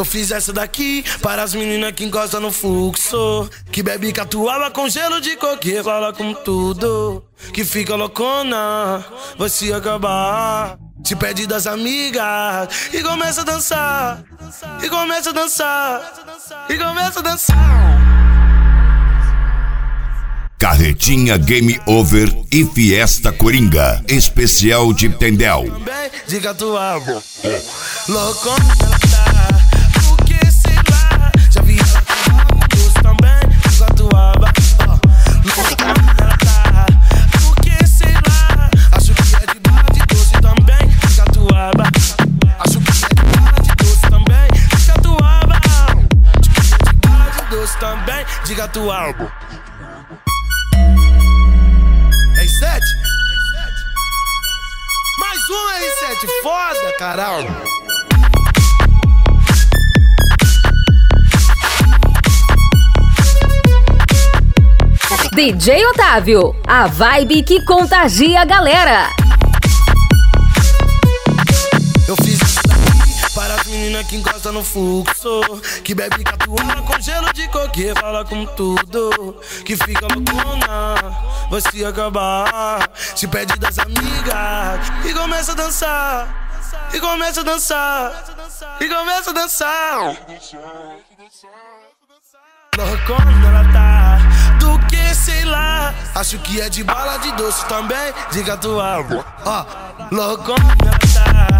Eu fiz essa daqui para as meninas que encostam no fluxo, que bebe catuaba com gelo de coque, fala com tudo, que fica loucona, vai se acabar. Se pede das amigas e começa a dançar, e começa a dançar, e começa a dançar. Carretinha Game Over e Fiesta Coringa, especial de Tendel. De catuaba, loucona ela tá, porque sei lá, já vi ela com doce também, de catuaba. Loucona ela tá, porque sei lá, acho que é de bala de doce também, de catuaba. Acho que é de bala de doce também, de catuaba. Acho que é de bala de doce também, de catuaba. R7? Mais um R7, foda, caralho. DJ Otávio, a vibe que contagia a galera. Eu fiz isso daqui para as meninas que encostam no fluxo, que bebe catuaba com gelo de coque, fala com tudo, que fica loucona, vai se acabar. Se pede das amigas e começa a dançar, e começa a dançar, e começa a dançar. Loucona ela tá, do que sei lá, acho que é de bala de doce também, de catuaba. Ó, loucona ela tá,